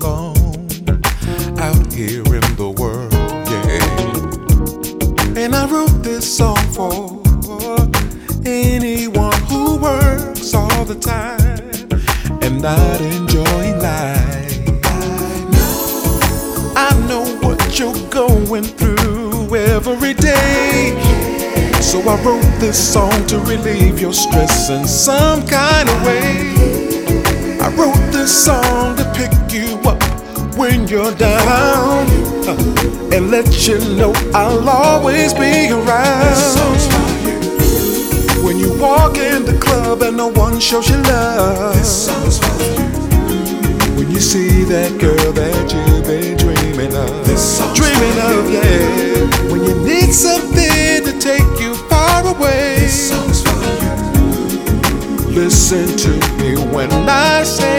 alone out here in the world, yeah. And I wrote this song for anyone who works all the time and not enjoying life. I know what you're going through every day, so I wrote this song to relieve your stress in some kind of way. I wrote this song to pick you up when you're down, and let you know I'll always be around. When you walk in the club and no one shows you love, this song's for you. When you see that girl that you've been dreaming of, this song's dreaming of, yeah. When you need something to take you far away, this song's for you. Listen to me when I say